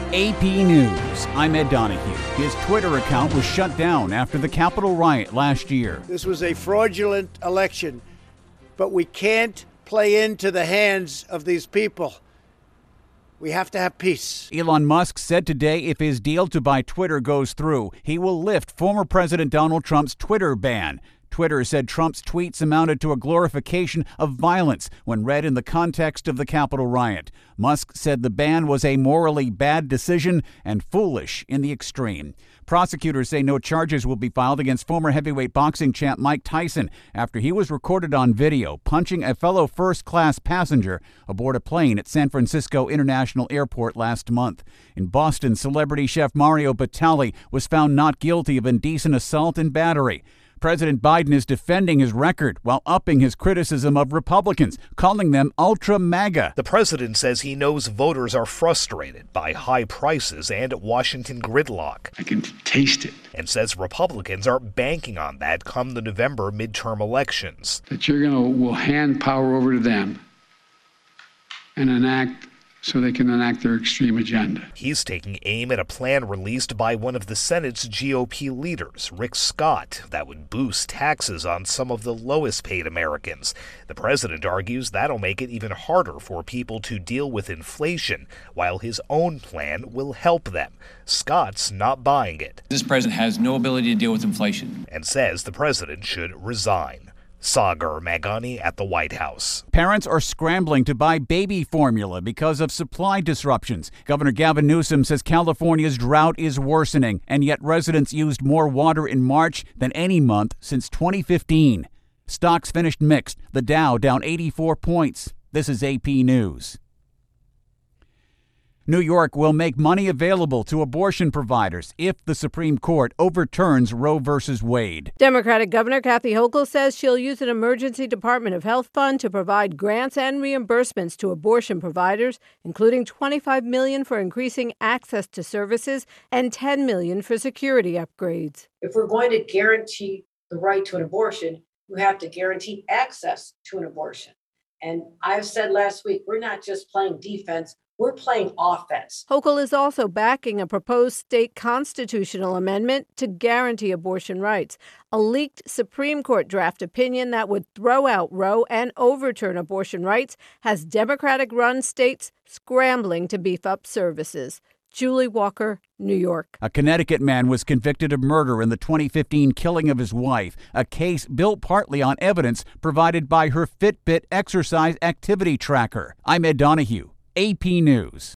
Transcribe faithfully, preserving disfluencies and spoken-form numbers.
A P News, I'm Ed Donahue. His Twitter account was shut down after the Capitol riot last year. This was a fraudulent election, but we can't play into the hands of these people. We have to have peace. Elon Musk said today if his deal to buy Twitter goes through, he will lift former President Donald Trump's Twitter ban. Twitter said Trump's tweets amounted to a glorification of violence when read in the context of the Capitol riot. Musk said the ban was a morally bad decision and foolish in the extreme. Prosecutors say no charges will be filed against former heavyweight boxing champ Mike Tyson after he was recorded on video punching a fellow first-class passenger aboard a plane at San Francisco International Airport last month. In Boston, celebrity chef Mario Batali was found not guilty of indecent assault and battery. President Biden is defending his record while upping his criticism of Republicans, calling them ultra-MAGA. The president says he knows voters are frustrated by high prices and Washington gridlock. I can taste it. And says Republicans are banking on that come the November midterm elections. That you're going to will hand power over to them and enact so they can enact their extreme agenda. He's taking aim at a plan released by one of the Senate's G O P leaders, Rick Scott, that would boost taxes on some of the lowest paid Americans. The president argues that'll make it even harder for people to deal with inflation, while his own plan will help them. Scott's not buying it. This president has no ability to deal with inflation. And says the president should resign. Sagar Magani at the White House. Parents are scrambling to buy baby formula because of supply disruptions. Governor Gavin Newsom says California's drought is worsening, and yet residents used more water in March than any month since twenty fifteen. Stocks finished mixed, the Dow down eighty-four points. This is A P News. New York will make money available to abortion providers if the Supreme Court overturns Roe versus Wade. Democratic Governor Kathy Hochul says she'll use an emergency Department of Health fund to provide grants and reimbursements to abortion providers, including twenty-five million dollars for increasing access to services and ten million dollars for security upgrades. If we're going to guarantee the right to an abortion, you have to guarantee access to an abortion. And I've said last week, we're not just playing defense. We're playing offense. Hochul is also backing a proposed state constitutional amendment to guarantee abortion rights, a leaked Supreme Court draft opinion that would throw out Roe and overturn abortion rights has Democratic-run states scrambling to beef up services. Julie Walker, New York. A Connecticut man was convicted of murder in the twenty fifteen killing of his wife, a case built partly on evidence provided by her Fitbit exercise activity tracker. I'm Ed Donahue, A P News.